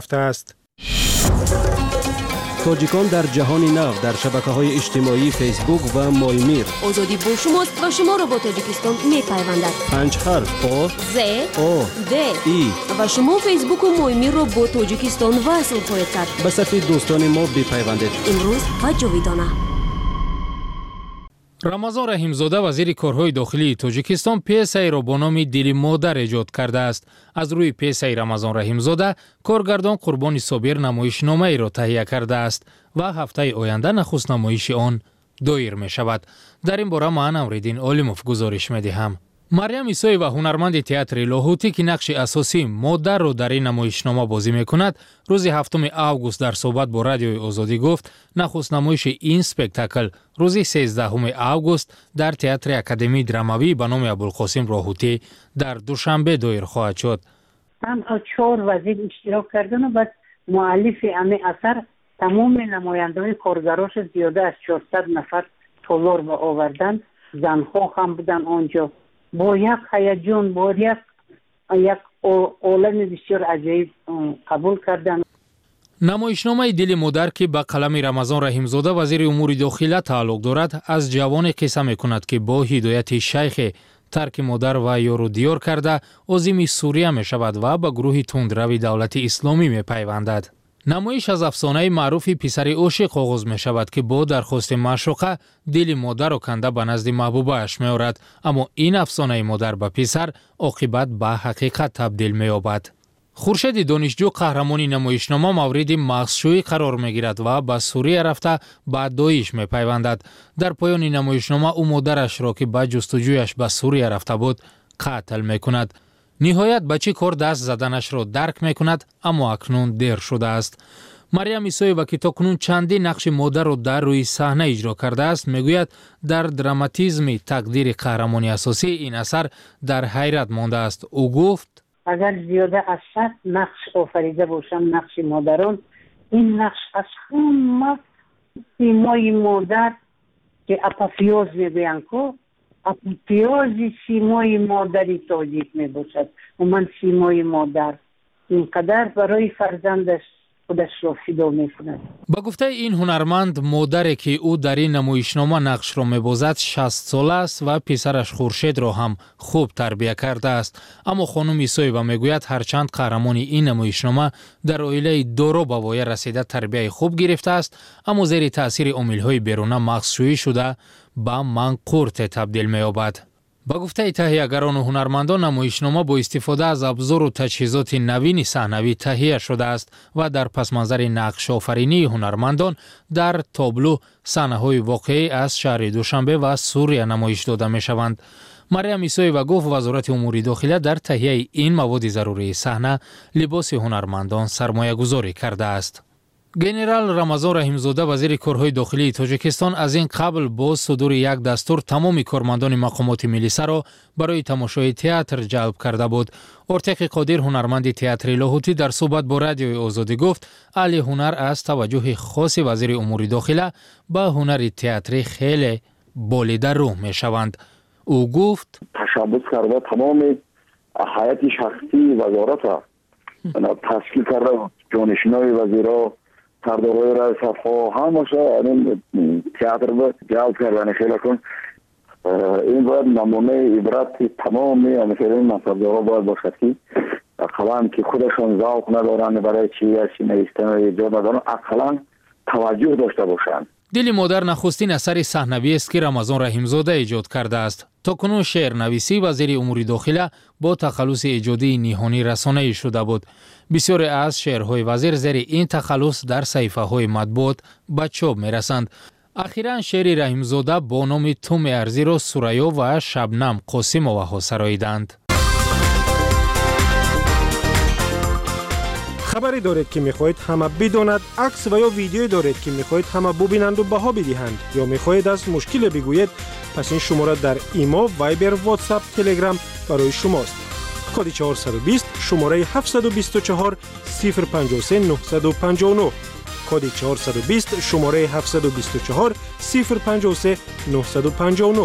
است. تاجیکان در جهان نو در شبکه‌های اجتماعی فیسبوک و مایمیر. آزادی با شماست و شما را با تاجیکستان می‌پیوندد. 5 حرف آ ز آ د ای و شما فیسبوک و مایمیر را با تاجیکستان وصل خواهید کرد. به صفحه دوستان ما بپیوندید. امروز و جاویدانه. рамазон раҳимзода вазири корҳои дохилии тоҷикистон пьесаи ро бо номи дили модар эҷод кардааст. аз рӯи пьесаи рамазон раҳимзода коргардон қурбони собир намоишномаеро таҳия кардааст ва ҳафтаи оянда нахуст намоиши он доир мешавад. дар ин бора ман Амриддин Олимов гузориш медиҳам. Марьям Исоева, ҳунарманди театри Лоҳутӣ, ки нақши асосии модарро дар ин намоишнома бозӣ мекунад, рӯзи 7 август дар суҳбат бо Радиои Озодӣ гуфт, нахуст намоиши ин спектакл рӯзи 13 август дар Театри Академии Драмавӣ ба номи Абулқосим Роҳутӣ дар Душанбе доир хоҳад шуд. танҳо 4 вазир иштирок кардану баъд муаллифи ами асар тамоми намояндаҳои коргарош зиёда аз 400 нафар толор ба овардан, занҳо ҳам будан онҷо. бо як ҳаяҷон, бо як олами бисёр аҷоиб қабул карданд. намоишномаи дили модар, ки ба қалами Рамазон Раҳимзода вазири умури дохила тааллуқ дорад, аз ҷавоне қисса мекунад, ки бо ҳидояти шайхе тарки модар ва ёру диёр карда озими Сурия мешавад ва ба гурӯҳи тундрави давлати исломӣ мепайвандад. намоиш аз афсонаи маъруфи писари ошиқ оғоз мешавад, ки бо дархости маъшуқа дили модарро канда ба назди маҳбубааш меорад, аммо ин афсонаи модар ба писар оқибат ба ҳақиқат табдил меёбад. хуршеди донишҷӯ, қаҳрамони намоишнома, мавриди мағзшӯӣ қарор мегирад ва ба Сурия рафта ба Доиш мепайвандад. дар поёни намоишнома ӯ модарашро, ки ба ҷустуҷӯяш ба Сурия рафта буд, қатл мекунад. ниҳоят ба чӣ кор даст заданашро дарк мекунад, аммо акнун дер шудааст. Марьям Исоева, ки токунун чандин нақши модарро дар рӯи саҳна иҷро кардааст, мегӯяд дар драматизми тақдири қаҳрамони асосии ин асар дар ҳайрат мондааст. ӯ гуфт: агар зиёда аз 100 нақш офарида бошам, нақши модарон, ин нақш аз ҳама симои модар, ки апофеоз мегӯянд, ко апофеози симои модари тоҷик мебошад. уман симои модар инқадар барои фарзандаш худашро фидо мекунад. ба гуфтаи ин ҳунарманд, модаре, ки ӯ дар ин намоишнома нақшро мебозад, 60 сола аст ва писараш Хуршедро ҳам хуб тарбия кардааст. аммо хонум Исоева мегӯяд, ҳарчанд қаҳрамони ин намоишнома дар оилаи доро ба воя расида тарбияи хуб гирифтааст, аммо зери таъсири омилҳои беруна мағзшӯӣ шуда ба манқурте табдил меёбад. ба гуфтаи таҳиягарону ҳунармандон, намоишнома бо истифода аз абзору таҷҳизоти навини саҳнавӣ таҳия шудааст ва дар пасманзари нақшофаринии ҳунармандон дар табло саҳнаҳои воқеӣ аз шаҳри Душанбе ва Сурия намоиш дода мешаванд. Марьям Исоева гуфт, вазорати умури дохила дар таҳияи ин маводи зарурии саҳна либоси ҳунармандон сармоягузорӣ кардааст. генерал Рамазон Раҳимзода, вазири корҳои дохилии Тоҷикистон, аз ин қабл бо судури як дастур тамоми кормандони мақомоти миллисаро барои тамошои театр ҷалб карда буд. Ортеқи Қодир, ҳунарманди театри Лоҳутӣ, дар суҳбат бо Радиои Озодӣ гуфт, аҳли ҳунар аз таваҷҷӯҳи хоси вазири умури дохила ба ҳунари театрӣ хеле болида рӯҳ мешаванд. ӯ гуфт: ташаббус карда тамоми ҳайати шахсии вазората ташкил карда, ҷонишинои вазиро, сардорои раисатҳо, ҳамаша театрда ҷалб кардани хеле кун. ин бояд намунаи ибрати тамоми амисалин мансабдорҳо бояд бошад, ки ақаллан ки худашон завқ надоранд, барои чи навистан эҷод надоранд, ақаллан таваҷҷӯҳ дошта бошанд. дили модар нахустин асари саҳнавиест, ки Рамазон Раҳимзода эҷод кардааст. токунун шеърнависӣ вазири умури дохила бо тахаллуси эҷодии ниҳонӣ расонаӣ шуда буд. бисёре аз шеърҳои вазир зери ин тахаллус дар саҳифаҳои матбуот ба чоп мерасанд. ахиран шеъри Раҳимзода бо номи «Ту меарзӣ»ро Сураё ва Шабнам Қосимоваҳо сароиданд. خبری دارید که میخواهید همه بداند، عکس و یا ویدیویی دارید که میخواهید همه ببینند و بها بدهند، یا میخواهید از مشکل بگویید، پس این شماره در ایما، وایبر، واتساپ، تلگرام برای شماست. کد 420 شماره 724 053 959. کد 420 شماره 724 053 959.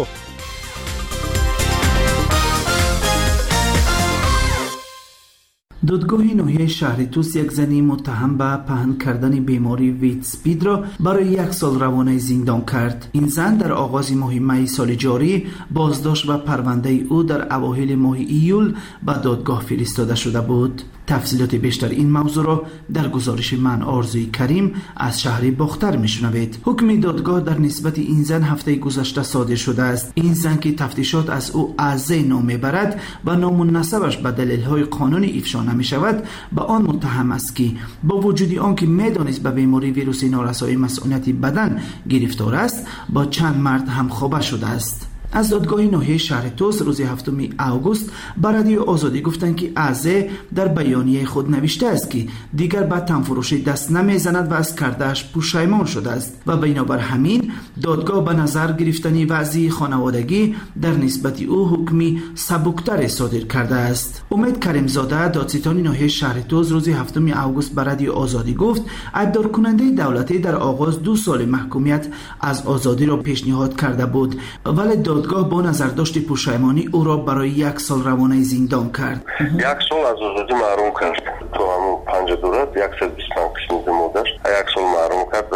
دادگاه ناحیه شهر توس یک زنی متهم به پهن کردن بیماری ویت اسپید را برای 1 سال روانه زندان کرد. این زن در آغاز ماه می سال جاری بازداشت و پرونده او در اوایل ماه ایول به دادگاه فرستاده شده بود. تفصیلات بیشتر این موضوع را در گزارش من آرزوی کریم از شهر باختر میشنوید. حکم دادگاه در نسبت این زن هفته گذشته صادر شده است. این زن که تفتیشات از او اعضای نام میبرد و نام و نسبش به دلیل‌های قانونی افشا نمی‌شود، به آن متهم است که با وجود آنکه میدانست به بیماری ویروس نارسایی مسئولیت بدن گرفتار است، با چند مرد همخوابه شده است. از دادگاه ناحیه شهر توس روز 7 اوگوست به رادیو آزادی گفتند که اعضای در بیانیه خود نوشته است که دیگر به تنفروشی دست نمیزند و از کردهش پشیمان شده است و بنابر همین دادگاه به نظر گرفتن وضعی خانوادگی در نسبت او حکمی سبکتر صادر کرده است. امید کریمزاده دادستان ناحیه شهر توس روز 7 اوگوست به رادیو آزادی گفت ایبدار کننده دولتی در آغاز 2 سال محکومیت از آزادی را پیشنهاد کرده بود، ولی دادگاه با نظرداشت پشیمانی او را برای 1 سال روانه زندان کرد. 1 سال از آزادی محروم کرد. تو همون 5 دولت 125 کشنیده مودش 1 سال محروم کرد و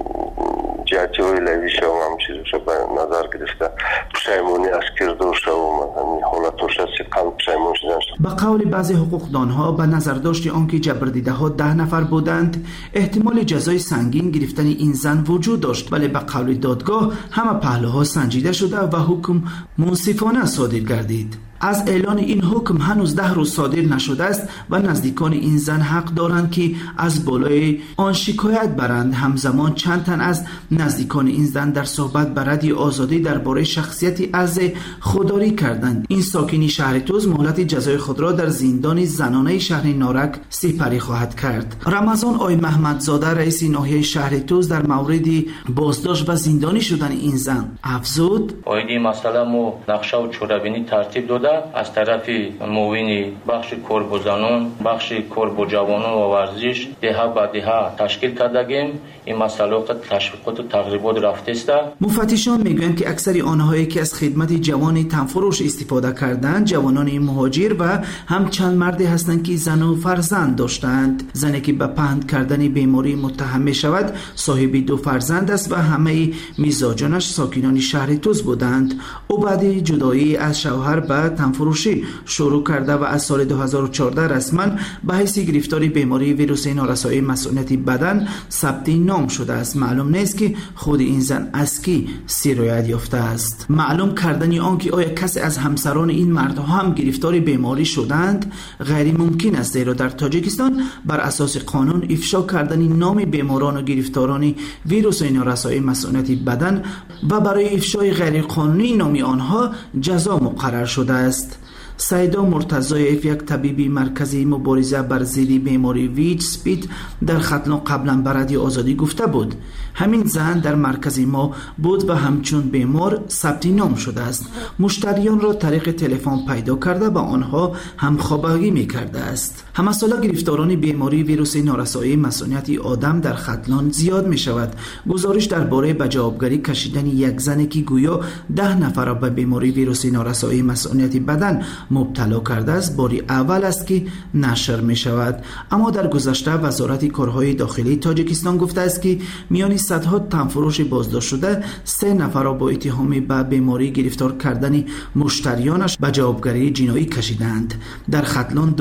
جهتی های لویش هم چیزش به نظر گرفته. پشیمانی از کردوش و همین حالتوش از قلب پشیمان شدن. به قول بعضی حقوقدانها به نظرداشت آنکه جبردیده ها 10 نفر بودند، احتمال جزای سنگین گرفتن این زن وجود داشت، ولی به قول دادگاه همه پهلوها سنجیده شده و حکم منصفانه صادر گردید. از اعلان این حکم هنوز 10 روز صادر نشده است و نزدیکان این زن حق دارند که از بالای آن شکایت برند. همزمان چند تن از نزدیکان این زن در صحبت به رادیو آزادی درباره شخصیتی از خودداری کردند. این ساکنی شهر توس مهلت جزای خود را در زندان زنانه شهر نارک سپری خواهد کرد. رمضان آی محمدزاده رئیس ناحیه شهر توس در مورد بازداشت و زندانی شدن این زن افزود: آیدی مسئله مو نقشه و چوربینی ترتیب داده از طرف معاون بخش کورب و زنان، بخش کورب و جوانان و ورزش دهه به دهه تشکیل کردگیم. این مسئله تشویقات و تقریبات رفته است. مفتشان میگویند که اکثر آنهایی که از خدمت جوان تنفروش استفاده کردند جوانان مهاجر و هم چند مردی هستند که زن و فرزند داشتند. زنی که به پهن کردن بیماری متهم می شود صاحب 2 فرزند است و همه مزاجانش ساکنان شهر توس بودند. او بعد جدایی از شوهر به تنفروشی شروع کرده و از سال 2014 رسما به حیث گرفتاری بیماری ویروس نارسایی مسئولیت بدن ثبت نام شده است. معلوم نیست که خود این زن از کی سرایت یافته است. معلوم کردن آنکه آیا کسی از همسران این مردها هم گرفتار بیماری شدند غیر ممکن است، زیرا در تاجیکستان بر اساس قانون افشا کردن نام بیماران و گرفتاران ویروس نارسایی مسئولیت بدن و برای افشای غیر قانونی نام آنها جزا مقرر شده است. سیدا مرتضایف یک طبیبی مرکزی مبارزه بر ضد بیماری ویت اسپید در ختلان قبلا به رادیو آزادی گفته بود همین زن در مرکز ما بود و همچون بیمار ثبت نام شده است. مشتریان را طریق تلفن پیدا کرده و آنها همخوابگی می کرده است. همه ساله گرفتاران بیماری ویروس نارسایی مسئولیت آدم در ختلان زیاد می شود. گزارش درباره به جوابگری کشیدن یک زنی که گویا 10 نفر را به بیماری ویروس نارسایی مسئولیت بدن مبتلا کرده است باری اول است که نشر می شود. اما در گذشته وزارت کارهای داخلی تاجیکستان گفته است که میان صدها تنفروش بازداشت شده 3 نفر را با اتهام به بیماری گرفتار کردن مشتریانش به جوابگری جنایی کشیدند. در ختلان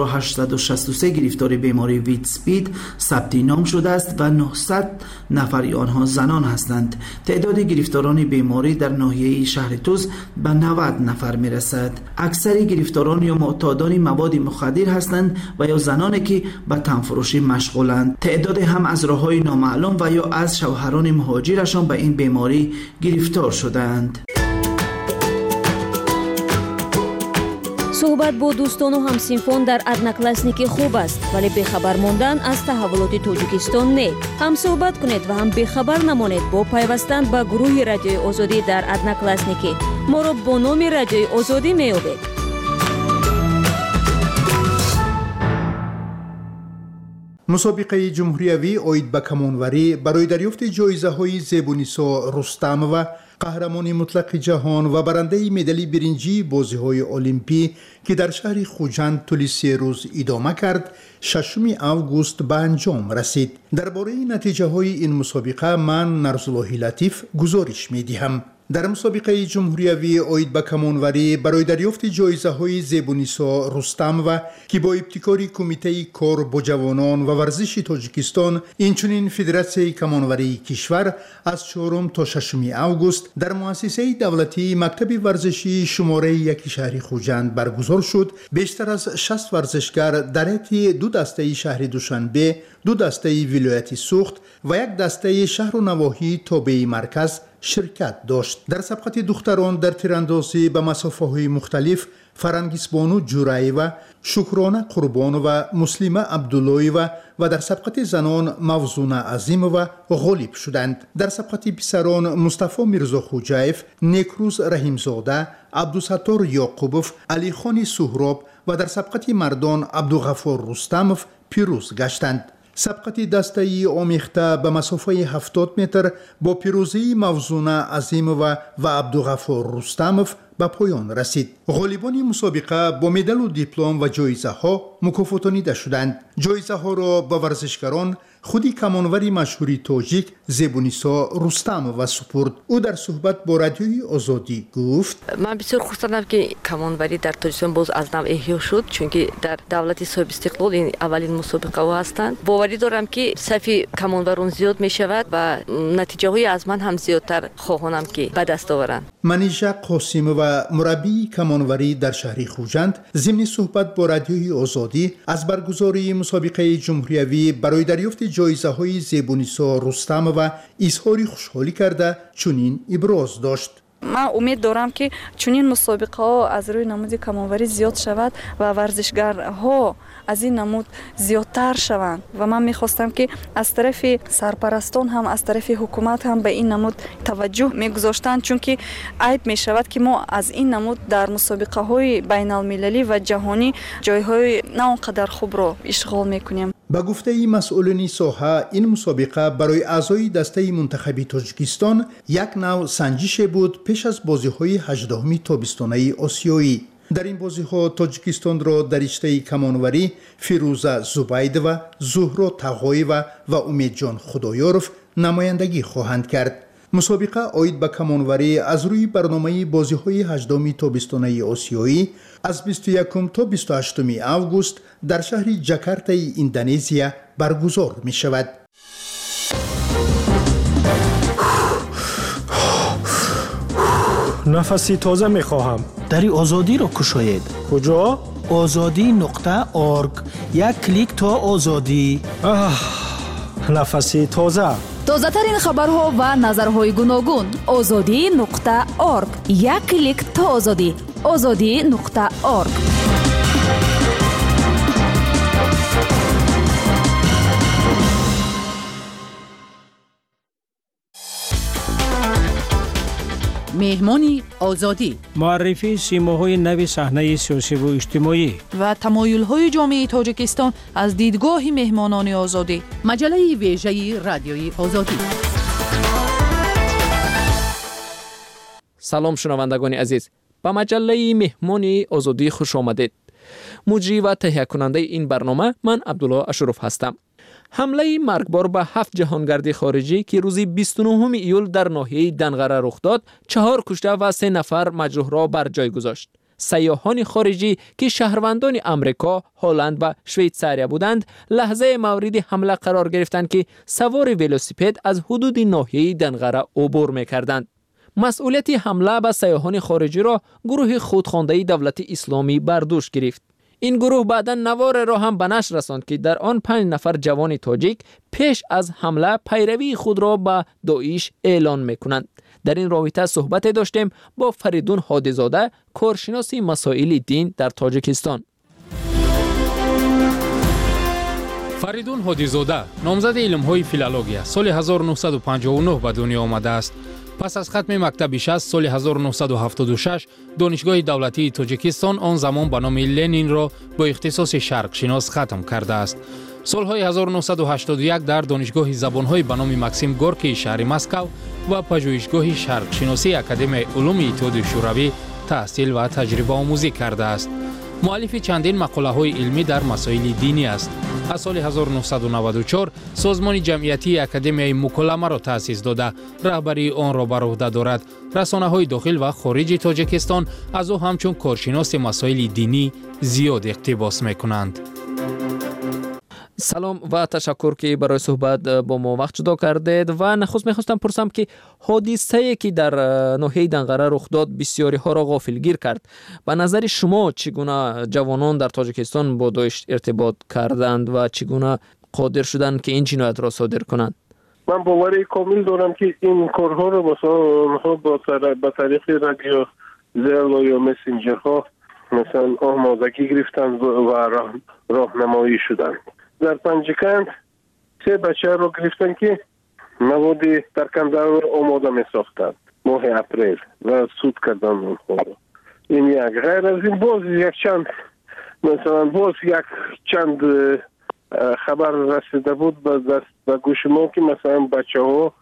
2863 گرفتار بیماری ویت اسپید ثبت نام شده است و 900 نفر آنها زنان هستند. تعداد گرفتاران بیماری در ناحیه شهر توس به 90 نفر می رسد. اکثر گرفتاران یا معتادان مواد مخدر هستند و یا زنانی که به تنفروشی مشغولند. تعداد هم از راه‌های نامعلوم و یا از شوهران مهاجرشان به این بیماری گرفتار شدند. صحبت با دوستان و همسنفان در одноклассники خوب است، ولی بخبر ماندن از تحولات تاجیکستان نه. هم صحبت کنید و هم بخبر نمانید با پیوستن به گروه رادیوی آزادی در одноклассники. ما را با نام رادیوی آزادی می‌یابید. مسابقه جمهوریوی اوید به کمانوری برای دریافت جایزه های زیبونیسا رستمова قهرمان مطلق جهان و برنده مدال برنجی بازی‌های المپی که در شهر خوجند طول 3 روز ادامه کرد 6 اوگوست به انجام رسید. درباره نتیجه‌های این مسابقه من نرس‌الله لطیف گزارش می‌دهم. در مسابقه جمهوریوی اوید به کمانوری برای دریافت جایزه‌های زیبونیسا رستم و که با ابتکار کمیته کار با جوانان و ورزش تاجیکستان اینچنین فدراسیون کمانوری کشور از 4 تا 6 اوگوست در مؤسسه دولتی مکتب ورزشی شماره 1 شهر خوجند برگزار شد. بیشتر از 60 ورزشکار در حیط 2 دسته شهر دوشنبه، 2 دسته ولایت سوخت و 1 دسته شهر و نواحی تابع مرکز شرکت داشت. در سبقت دختران در تیراندازی به مسافه‌های مختلف فرنگیس بانو جورایوا، شکرانه قربانووا، مسلمه عبداللهیوا و در سبقت زنان موزونه عظیمووا غالب شدند. در سبقت پسران مصطفی میرزا خوجایف، نیکروز رحیمزاده، عبدالستار یعقوبوف، علی خان سهراب و در سبقت مردان عبدالغفار رستموف پیروز گشتند. سبقت دسته آمیخته به مسافه 70 متر با پیروزی موزونه عظیمووا و عبدالغفار رستموف به پایان رسید. غالبان مسابقه با مدال و دیپلم و جایزه ها مکافاتانیده شدند. جایزه ها را به ورزشکاران خودی کمانوری مشهوری تاجیک زیبونیسا رستم و سپرد. او در صحبت با رادیوی آزادی گفت: من بسیار خوشحال هستم که کمانوری در تاجیکستان باز از نو احیا شد، چون که در دولت صاحب استقلال این اولین مسابقه ها هستند. باوری دارم که صف کمانوران زیاد می شود و نتیجه های از من هم زیادتر خواهانم که به دست آورند. منیژه قاسم و مربی کمانوری در شهر خوجند ضمن صحبت با رادیوی آزادی از برگزاری مسابقه جمهوریوی برای دریافت جایزه های زیبونیسا رستم و اظهار خوشحالی کرده چنین ابراز داشت: من امید دارم که چنین مسابقه ها از روی نمود کمانوری زیاد شود و ورزشکارها از این نمود زیادتر شوند و من میخواستم که از طرف سرپرستان هم از طرف حکومت هم به این نمود توجه میگذاشتند، چون که عیب میشود که ما از این نمود در مسابقه های بین المللی و جهانی جایهای نه آنقدر خوب را اشغال میکنیم. با گفته مسئولین ساحه این مسابقه برای اعضای دسته منتخبی تاجیکستان یک نوع سنجش بود پیش از بازی‌های 18 تابستانه آسیایی. در این بازی‌ها تاجیکستان را در رشته کمانوری فیروزه زبیدووا، زهرا تقاییوا و امیدجان خدایارف نمایندگی خواهند کرد. مسابقه آید به کمانوری از روی برنامه بازی‌های 18 تابستانه آسیایی از 21 تا 28 اوگوست در شهر جاکارتا اندونزیا برگزار می شود. نفسی تازه می خواهم. دری آزادی را کشاید. کجا؟ azadi.org. یک کلیک تا آزادی. نفسی تازه. تازه ترین خبرها و نظرهای گوناگون. azadi.org. یک کلیک تا آزادی. azadi.org. مهمانی آزادی، معرفی سیماهای نو صحنه سیاسی و اجتماعی و تمایل‌های جامعه تاجیکستان از دیدگاه مهمانان آزادی. مجله ویژه رادیوی آزادی. سلام شنوندگان عزیز، به مجله مهمانی آزادی خوش آمدید. مجری و تهیه کننده این برنامه من عبدالله اشرف هستم. حمله مرگبار به 7 جهانگرد خارجی که روز 29 ایول در ناحیه دنغره رخ داد، 4 کشته و 3 نفر مجروح را بر جای گذاشت. سیاحان خارجی که شهروندان امریکا، هلند و شویتزاریا بودند، لحظه مورد حمله قرار گرفتند که سوار ولوسیپد از حدود ناحیه دنغره عبور می‌کردند. مسئولیت حمله به سیاحان خارجی را گروه خودخوانده دولت اسلامی بر دوش گرفت. این گروه بعداً نوار را هم به نشر رساند که در آن 5 نفر جوان تاجیک پیش از حمله پیروی خود را به داعش اعلان میکنند. در این رابطه صحبت داشتیم با فریدون هادی‌زاده، کارشناس مسائل دین در تاجیکستان. فریدون هادی‌زاده نامزد علم‌های فیلولوژی سال 1959 به دنیا آمده است. پس از ختم مکتب 60 سال 1976 دانشگاه دولتی تاجیکستان آن زمان به نام لنین را با اختصاص شرق شناس ختم کرده است. سالهای 1981 در دانشگاه زبان‌های به نام ماکسیم گورکی شهر مسکو و پژوهشگاه شرقشناسی اکادمی علوم اتحاد شوروی تحصیل و تجربه آموزی کرده است. مؤلف چندین مقاله‌های علمی در مسائل دینی است. از سال 1994 سازمان جمعیتی اکادمی مکالمه را تأسیس داده، رهبری آن را بر عهده دارد. رسانه‌های داخل و خارج تاجیکستان از او همچون کارشناس مسائل دینی زیاد اقتباس می‌کنند. سلام و تشکر که برای صحبت با ما وقت جدا کردید و نخست میخواستم پرسم که حادثه‌ای که در ناحیه دنقره رخ داد بسیاری ها را غافلگیر کرد. به نظر شما چگونه جوانان در تاجیکستان با داعش ارتباط کردند و چگونه قادر شدند که این جنایت را صادر کنند؟ من باوری کامل دارم که این کارها رو مثلا اونها با طریق رادیو زل یا مسنجرها مثلا آمادگی گرفتند و راهنمایی شدند. در پنجکند 3 بچه رو گرفتن که مواد ترکنده رو آماده می ساختند ماه اپریل و سود کردن اونها رو. این یک. غیر از این باز یک چند خبر رسیده بود به گوش ما که مثلا بچه ها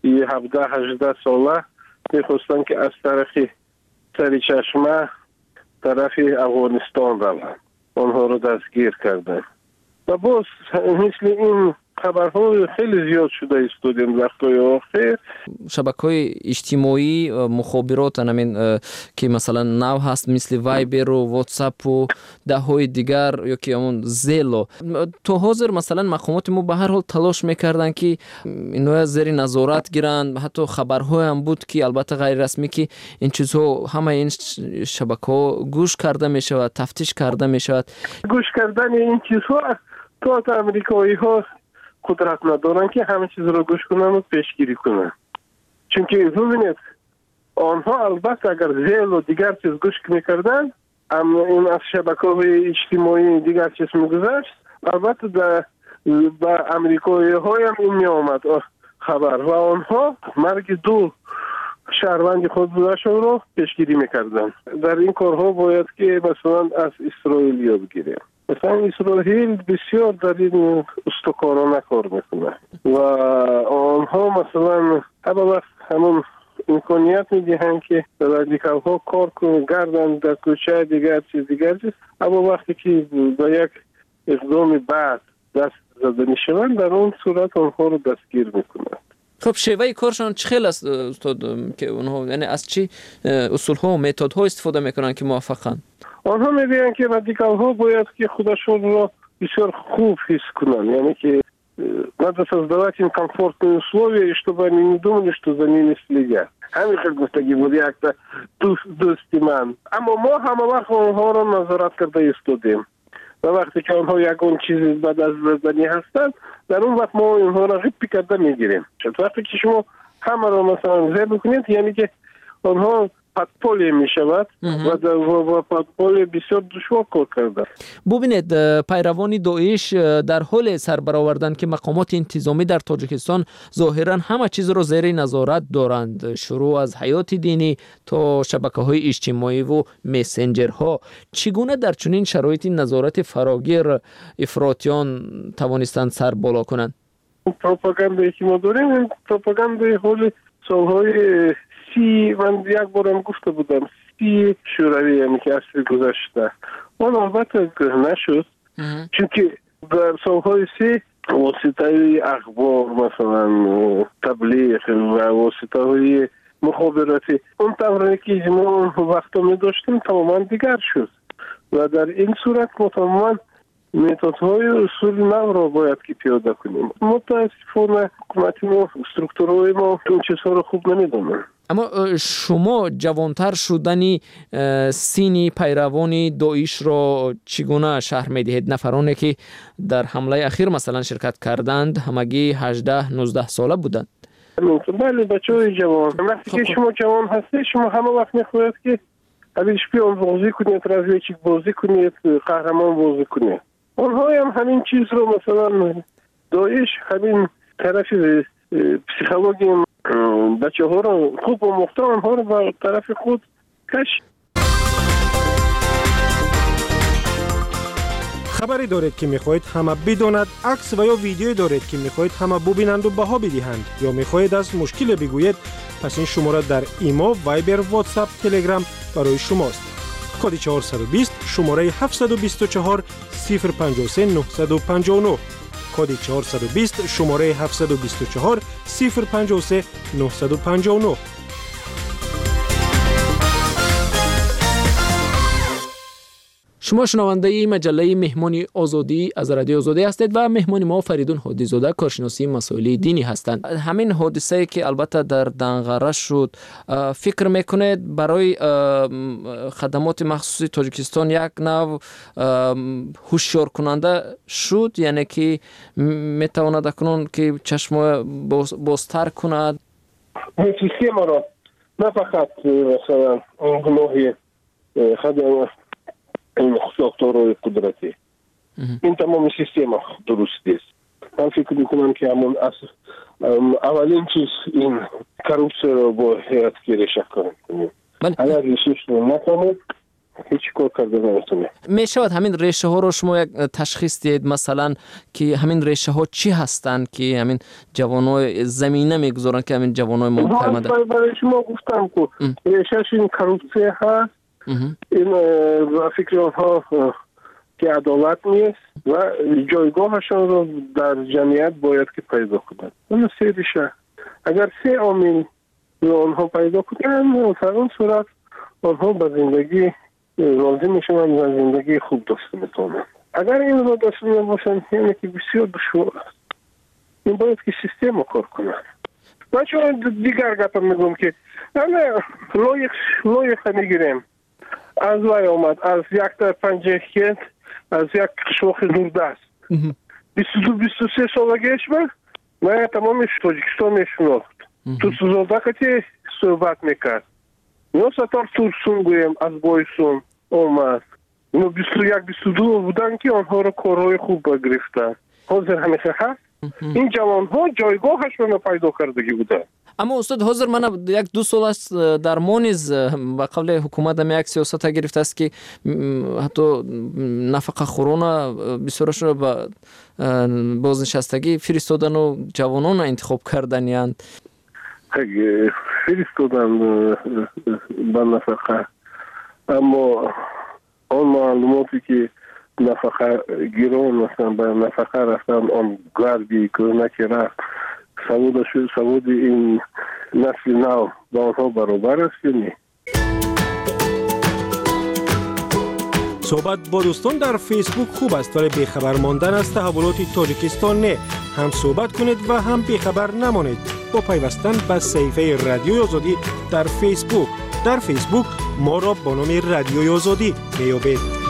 17-18 ساله میخواستن که از طرف سری چشمه طرف افغانستان روند. آنها رو دستگیر کردن. و باز مثل این خبرها خیلی زیاد شده استودیم وقتای آخر. شبکه‌های اجتماعی مخابرات همین که مثلا نو هست مثل وایبر و واتساپ و ده‌های دیگر یا که همون زیلو تو حاضر مثلا مقامات ما به هر حال تلاش میکردن که اینو زیر نظارت گیرن. حتی خبرهای هم بود که البته غیر رسمی که این چیزها همه این شبکه‌ها گوش کرده میشه و تفتیش کرده میشه. گوش کردن این چیزها تو امریکایی ها قدرت ندارن که همه چیز رو گوش کنن و پیشگیری کنن. چون که ببینید آنها البته اگر زیل و دیگر چیز گوش میکردن این از شبکه‌های اجتماعی دیگر چیز میگذشت البته به امریکایی های هم این میامد خبر و آنها مرگ 2 شهروند خود بودشون رو پیشگیری میکردن. در این کارها باید که مثلا از اسرائیل یاد بگیریم. مثلا اسرائیل بسیار در این استکارانه کار میکنه و آنها مثلا هر وقت همون امکانیت میدهند که رادیکال ها کار گردن در کوچه دیگر چیز اما وقتی که به یک اقدام بعد دست زده میشوند در اون صورت آنها رو دستگیر میکنند. خب شیوه کارشان چه خیلی است استاد که اونها یعنی از چی اصول ها و متد ها استفاده میکنن که موفقن؟ آنها میگن که رادیکال ها باید که خودشون رو بسیار خوب حس کنن, یعنی که надо создавать им комфортные условия, и чтобы они не думали, что за ними следят. همین گفتگی بود یک دوستی من. اما ما همه وقت آنها را نظارت کرده ایستادیم و وقتی که آنها یکون چیزی بعد از زدنی هستند در اون وقت ما آنها را غیب کرده میگیریم. وقتی که شما همه را مثلا زیر بکنید یعنی که آنها پادپولی می شود و در پادپولی بسیار دشوار کار کرده. ببینید پیروان داعش در حال سر برآوردن که مقامات انتظامی در تاجیکستان ظاهرا همه چیز را زیر نظارت دارند, شروع از حیات دینی تا شبکه‌های اجتماعی و مسنجرها. چگونه در چنین شرایطی نظارت فراگیر افراطیان توانستند سر بالا کنند؟ پروپاگاندایی که ما داریم پروپاگاندای حول سالهای من یک بارم گفته بودم 30 شوروی یعنی که اصل گذشته اون البته نشد چون که در سالهای 30 واسطه اخبار مثلا تبلیغ و واسطه های مخابراتی اون طوری که ما وقتا می داشتیم تماما دیگر شد و در این صورت تماما متدهای اصول نو را باید که پیاده کنیم. متاسفانه حکومتی ما استرکتورهای ما این چیزها را خوب نمیدونن. اما شما جوانتر شدنی سینی پیروانی داعش را چگونه شرح می‌دهید؟ نفرانی که در حمله اخیر مثلا شرکت کردند همگی 18-19 ساله بودند. بله بچه‌های جوان. وقتی که شما جوان هستید شما همه وقت می‌خواهید که اول شپیون بازی کنید، разведчик بازی کنید، قهرمان بازی کنید. آنها هم همین چیز رو مثلا داعش همین طرف پسیخولوژی بچه ها رو خوب و مختار ها رو به طرف خود کش. خبری دارید که میخواهید همه بداند، عکس و یا ویدیویی دارید که میخواهید همه ببینند و بها بدهند یا میخواهید از مشکل بگویید، پس این شماره در ایمو، وایبر، واتساپ، تلگرام برای شماست. کد 420 شماره 724 053 959. کد 420 شماره 724 053 959. شما شنونده مجله مهمان آزادی از رادیو آزادی هستید و مهمان ما فریدون هادی زاده کارشناسی مسائل دینی هستند. همین حادثه که البته در دنغره شد، فکر میکنید برای خدمات مخصوصی تاجیکستان یک نوع هوشیار کننده شد، یعنی که میتواند اکنون که چشم بازتر کند؟ سیستم را نه فقط مثلا گناهی خدمات این ساختار قدرتی، این تمام سیستم درست است. من فکر میکنم که همون اولین چیز این کروپسیون رو باید ریشه کنیم. اگر ریشهش رو نکنیم هیچ کار کرده نمیتونه. میشود همین ریشه ها رو شما یک تشخیص دید، مثلا که همین ریشه ها چی هستند که همین جوانای زمینه میگذارن که همین جوانای ما پیامده؟ برای شما گفتم که ریشهش این کروپسیون هست. این فکر آنها که عدالت نیست و جایگاهشان رو در جمعیت باید که پیدا کنند. اون سه ریشه، اگر سه عامل رو آنها پیدا کنند، در اون صورت آنها به زندگی راضی میشن و زندگی خوب داشته میتونن. اگر این رو داشته نباشن یعنی که بسیار دشوار است. این باید که سیستم رو کار کنند. من شما دیگر گپ میگم که لایق میگیریم. از وای آمد از یک تا پنجه کت از یک شوخ دوردست 22-23 سالگیش من تمامش تاجیکستان میشناخت. تو سوزادکتی صحبت میکرد. نو ستار تورسون گویم از بایسون آمد. نو 21-22 بودن که آنها را کارهای خوب بگرفتن. حاضر همیشه هست. این جوان ها جایگاهشون رو پیدا کردگی بودن. اما استاد حاضر من 1-2 سال است در مونیز با قبل حکومت هم یک سیاست گرفته است که حتی نفقه خورانا بسیارش رو با بازنشستگی فرستادن و جوانان انتخاب کردن یاند فرستادن با نفقه. اما آن معلوماتی که نفقه گیران مثلا به نفقه رفتن آن گردی کرنه که رفت سواد این نسل نو با آنها برابر است یا نه؟ صحبت با دوستان در فیسبوک خوب است ولی بیخبر ماندن از تحولات تاجیکستان نه. هم صحبت کنید و هم بیخبر نمانید با پیوستن به صفحه رادیوی آزادی در فیسبوک. در فیسبوک ما را با نام رادیوی آزادی میابید.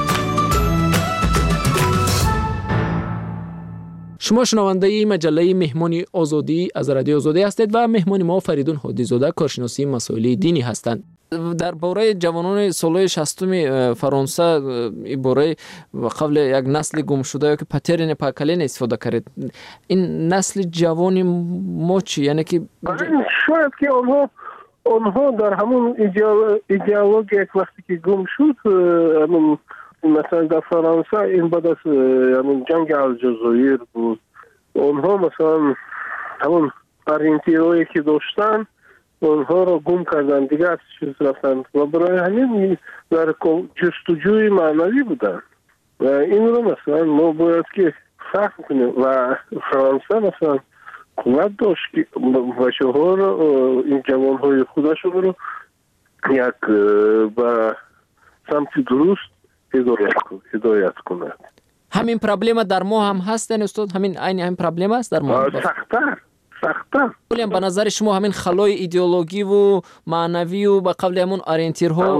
شما شنونده مجله مهمان آزادی از رادیو آزادی هستید و مهمان ما فریدون هادی زاده کارشناسی مسائل دینی هستند. درباره جوانان سالهای 60 فرانسه باره قبل یک نسل گم شده که پترین پاکلین استفاده کرد. این نسل جوانی ما چی؟ یعنی که شاید که آنها در همون ایدئولوژی یک وقتی که گم شد، مثلا در فرانسه این بعد از جنگ الجزایر بود، آنها مثلا همون اورینتیرویی که داشتن آنها را گم کردن، دیگه از چیز رفتن و برای همین در جستجوی معنوی بودن و این رو مثلا ما باید که فهم کنیم و فرانسه مثلا قوت داشت که بچه ها رو این جوان های خودش رو یک به سمت درست هدایت کنه. همین پرابلم در ما هم هست استاد؟ همین پرابلم است در ما؟ سخت‌تر. ولی به نظر شما همین خلای ایدئولوژی و معنوی و با قبل همون اورینتیرها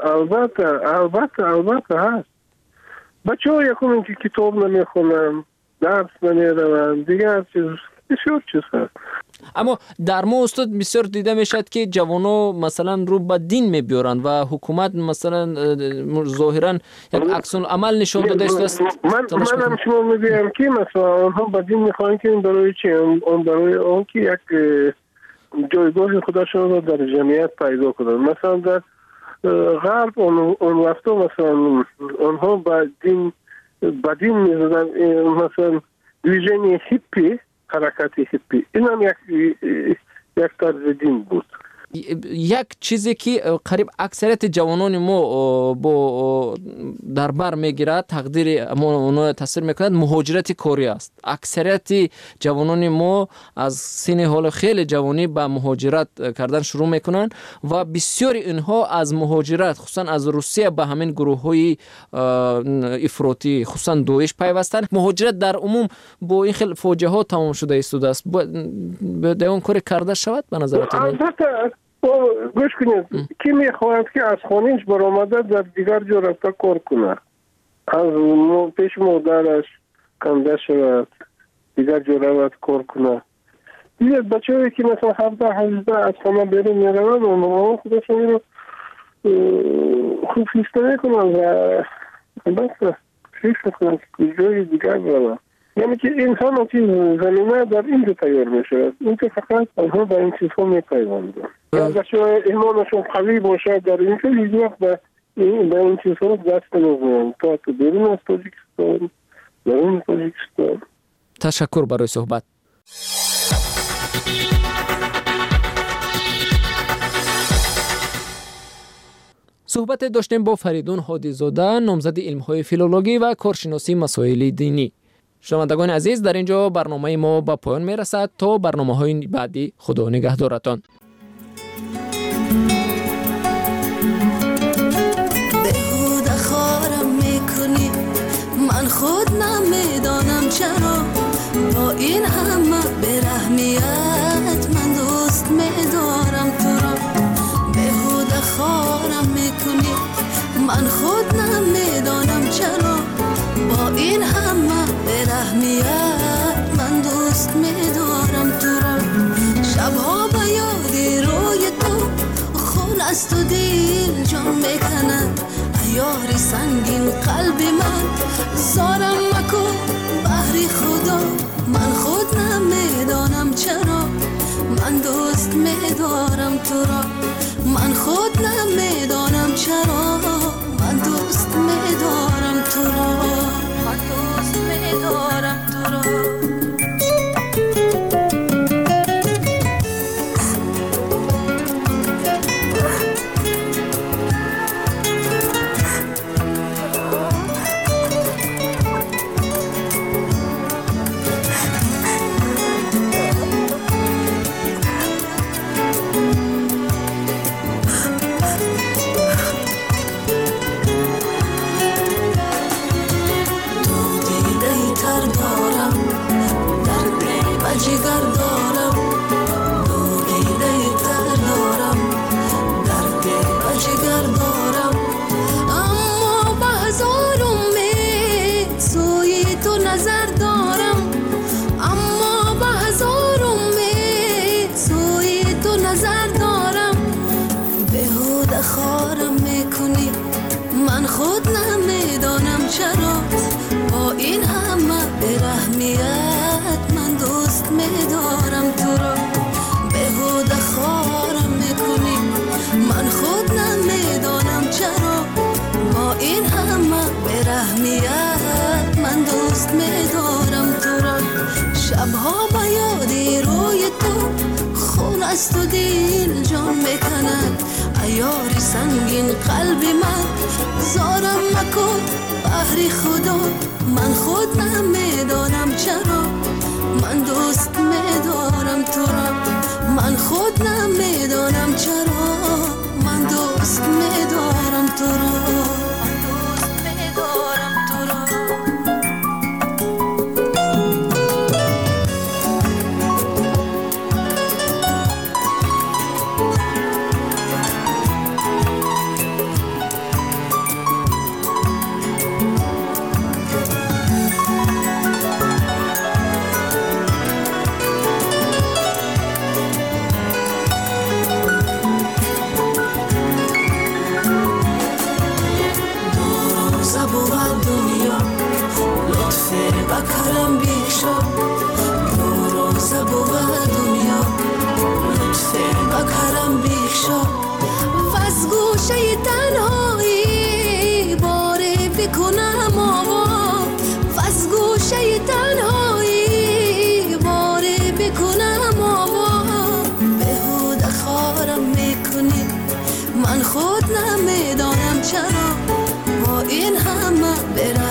البته هست. بچه‌ها یکم که کتاب نمیخونن، درس نمیرن، دیگه بسیار چیز هست. اما در ما استاد بسیار دیده میشد که جوانو مثلا رو به دین میبیارن و حکومت مثلا ظاهرا یک عکس العمل نشون داده است. من شما میگم که مثلا آنها به دین میخوان که برای چی؟ اون برای اون که یک جایگاه خودشون رو در جمعیت پیدا کنن. مثلا در غرب اون وقتا مثلا آنها به دین بدین میزدن، مثلا دیژنی هیپی، حرکت هیپی، این هم یک طرز دین بود. یک چیزی که قریب اکثریت جوانان ما با در بر میگیرد، تقدیر ما تاثیر میکند، مهاجرت کاری است. اکثریت جوانان ما از سن حال خیلی جوانی به مهاجرت کردن شروع میکنند و بسیاری اینها از مهاجرت خصوصا از روسیه به همین گروه های افراطی خصوصا دویش پیوستن. مهاجرت در عموم با این خیلی فاجعه ها تمام شده است. به اون کاری کرده شود به نظرتون؟ گوش کنید، کی میخواهد که از خانهش برآمده در دیگر جا رفته کار کنه، از پیش مادرش کنده شود دیگر جا رفت کار کنه. دیگه بچه هایی که مثلا 17-18 از خانه بیرون میروند و مامان خودشون رو خوب فیسته میکنن و بس فیسته کنن که جای دیگر برن. یعنی که انسان چیز زمینه در اینجا تیار میشه، این که فقط آنها به این چیزها میپیوندن. بچه ایمانشون قوی باشه در این که هیچ وقت به این چیزها دست نمیزنن تا تو بیرون از تاجیکستان، درون تاجیکستان. تشکر برای صحبت. صحبت داشتیم با فریدون هادی‌زاده، نامزد علم‌های فیلولوژی و کارشناسی مسائل دینی. شنوندگان عزیز، در اینجا برنامه ما به پایان میرسد. تا برنامه‌های بعدی، خدا نگهدارتان. بهوده خارم میکنی، من خود نمیدانم چرا با این همه برحمیت من دوست میدارم تو را. بهوده خارم میکنی، من خود نمیدانم چرا با این همه برحمیت من دوست میدارم تو را. شبها به یاد روی تو خون است و دل جان میکند، ایاری سنگین قلبی من زارم مکن بحری خدا. من خود نمیدانم چرا من دوست میدارم تو را. من خود نمیدانم چرا من دوست میدارم تو را. من دوست میدارم تو را. شبها به یاد روی تو خون است و دل جان میکند، ایاری سنگین قلبی من زارم مکن بحری خدا. من خود نمیدانم چرا من دوست میدارم تو را. من خود نمیدانم چرا من دوست میدارم تو را. من دوست میدارم تو را. چرا با این همه برم